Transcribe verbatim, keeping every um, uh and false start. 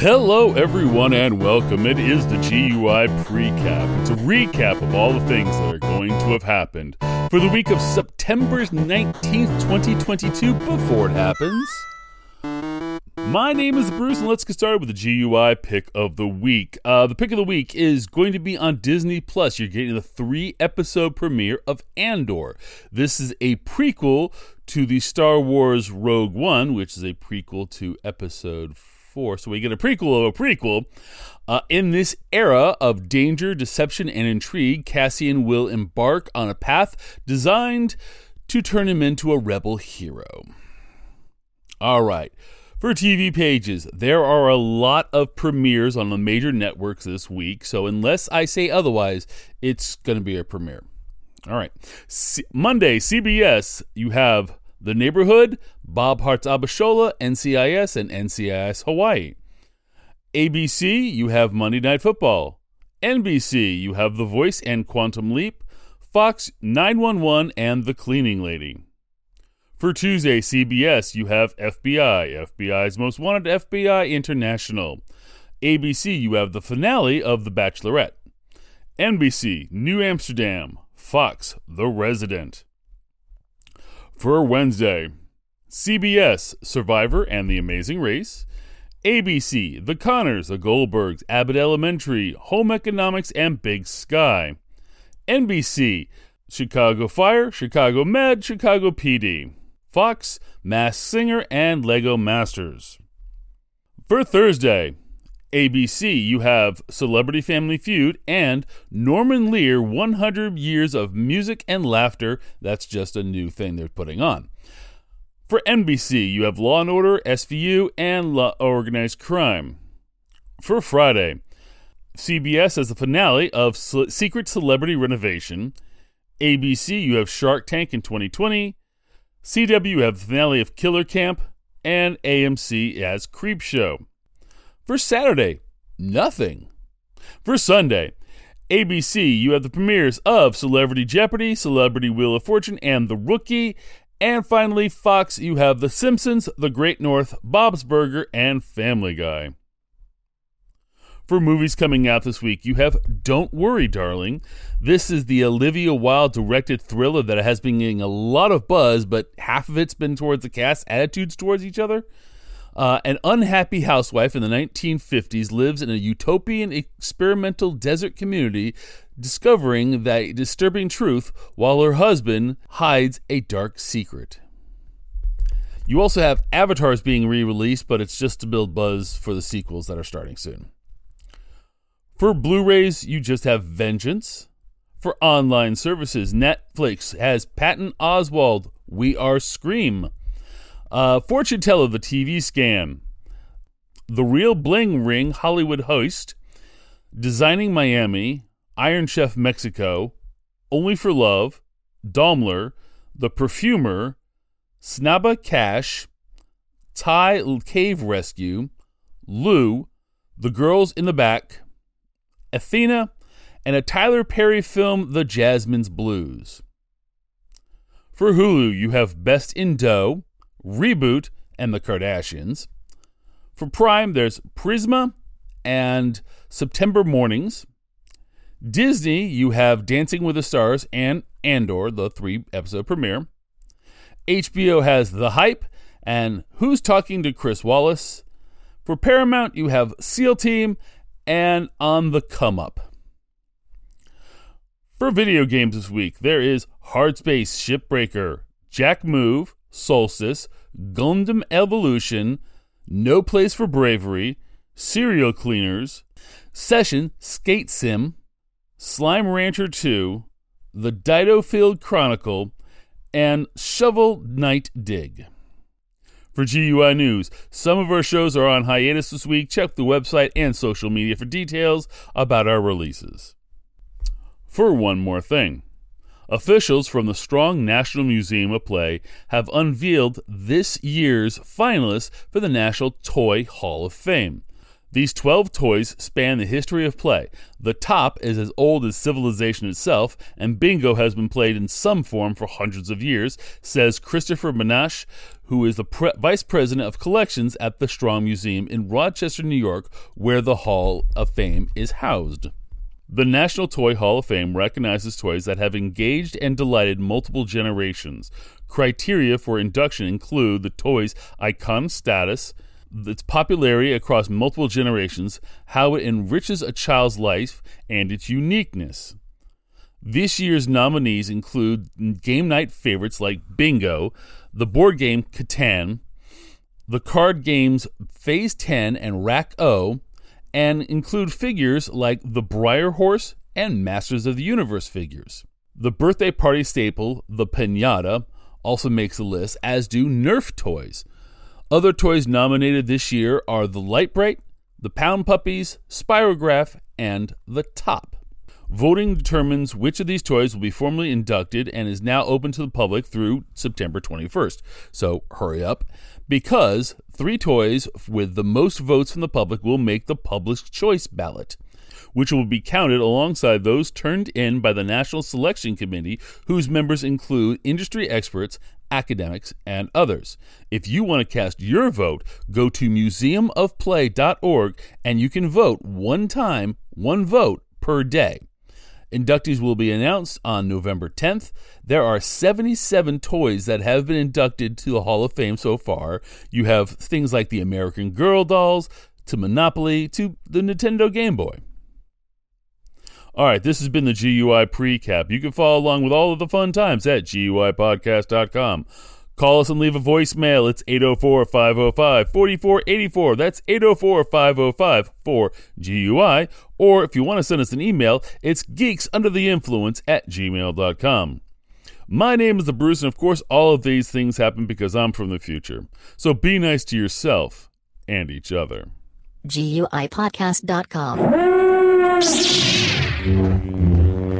Hello everyone and welcome. It is the G U I Precap. It's a recap of all the things that are going to have happened for the week of September nineteenth, twenty twenty-two before it happens. My name is Bruce and let's get started with the G U I pick of the week. Uh, the pick of the week is going to be on Disney Plus. You're getting the three episode premiere of Andor. This is a prequel to the Star Wars Rogue One, which is a prequel to episode four. So we get a prequel of a prequel. Uh, in this era of danger, deception, and intrigue, Cassian will embark on a path designed to turn him into a rebel hero. All right. For T V pages, there are a lot of premieres on the major networks this week, so unless I say otherwise, it's going to be a premiere. All right. C- Monday, C B S, you have The Neighborhood, Bob Hearts Abishola, N C I S, and N C I S Hawaii. A B C, you have Monday Night Football. N B C, you have The Voice and Quantum Leap. Fox, nine one one, and The Cleaning Lady. For Tuesday, C B S, you have F B I, F B I's Most Wanted, F B I International. A B C, you have the finale of The Bachelorette. N B C, New Amsterdam. Fox, The Resident. For Wednesday, C B S, Survivor and The Amazing Race. A B C, The Connors, The Goldbergs, Abbott Elementary, Home Economics, and Big Sky. N B C, Chicago Fire, Chicago Med, Chicago P D. Fox, Masked Singer, and Lego Masters. For Thursday, A B C, you have Celebrity Family Feud and Norman Lear, one hundred Years of Music and Laughter. That's just a new thing they're putting on. For N B C, you have Law and Order, S V U, and Law Organized Crime. For Friday, C B S has the finale of Ce- Secret Celebrity Renovation. A B C, you have Shark Tank in twenty twenty. C W, you have the finale of Killer Camp. And A M C has Creepshow. For Saturday, nothing. For Sunday, A B C, you have the premieres of Celebrity Jeopardy, Celebrity Wheel of Fortune, and The Rookie. And finally, Fox, you have The Simpsons, The Great North, Bob's Burger, and Family Guy. For movies coming out this week, you have Don't Worry, Darling. This is the Olivia Wilde directed thriller that has been getting a lot of buzz, but half of it's been towards the cast's attitudes towards each other. Uh, an unhappy housewife in the nineteen fifties lives in a utopian experimental desert community, discovering the disturbing truth while her husband hides a dark secret. You also have Avatars being re-released, but it's just to build buzz for the sequels that are starting soon. For Blu-rays, you just have Vengeance. For online services, Netflix has Patton Oswalt, We Are Scream. Uh, Fortune Teller, The T V Scam. The Real Bling Ring, Hollywood Heist. Designing Miami. Iron Chef Mexico. Only for Love. Daimler. The Perfumer. Snabba Cash. Thai Cave Rescue. Lou. The Girls in the Back. Athena. And a Tyler Perry film, The Jasmine's Blues. For Hulu, you have Best in Dough, Reboot, and The Kardashians. For Prime, there's Prisma and September Mornings. Disney, you have Dancing with the Stars and Andor, the three-episode premiere. H B O has The Hype and Who's Talking to Chris Wallace. For Paramount, you have SEAL Team and On the Come Up. For video games this week, there is Hard Space Shipbreaker, Jack Move, Solstice, Gundam Evolution, No Place for Bravery, Serial Cleaners, Session Skate Sim, Slime Rancher two, The Dido Field Chronicle, and Shovel Knight Dig. For G U I News, some of our shows are on hiatus this week. Check the website and social media for details about our releases. For one more thing, officials from the Strong National Museum of Play have unveiled this year's finalists for the National Toy Hall of Fame. These twelve toys span the history of play. The top is as old as civilization itself, and bingo has been played in some form for hundreds of years, says Christopher Menashe, who is the pre- vice president of collections at the Strong Museum in Rochester, New York, where the Hall of Fame is housed. The National Toy Hall of Fame recognizes toys that have engaged and delighted multiple generations. Criteria for induction include the toy's iconic status, its popularity across multiple generations, how it enriches a child's life, and its uniqueness. This year's nominees include game night favorites like Bingo, the board game Catan, the card games Phase ten and Rack-O, and include figures like the Briar Horse and Masters of the Universe figures. The birthday party staple, the Piñata, also makes the list, as do Nerf toys. Other toys nominated this year are the Lite-Brite, the Pound Puppies, Spirograph, and the Top. Voting determines which of these toys will be formally inducted and is now open to the public through September twenty-first. So hurry up, because three toys with the most votes from the public will make the Public Choice ballot, which will be counted alongside those turned in by the National Selection Committee, whose members include industry experts, academics, and others. If you want to cast your vote, go to museum of play dot org and you can vote one time, one vote per day. Inductees will be announced on November tenth. There are seventy-seven toys that have been inducted to the Hall of Fame so far. You have things like the American Girl dolls, to Monopoly, to the Nintendo Game Boy. All right, this has been the G U I Precap. You can follow along with all of the fun times at G U I podcast dot com. Call us and leave a voicemail. It's eight oh four, five oh five, four four eight four. That's eight oh four, five oh five, four G U I. Or if you want to send us an email, it's geeksundertheinfluence at gmail dot com. My name is the Bruce, and of course, all of these things happen because I'm from the future. So be nice to yourself and each other. G U I podcast dot com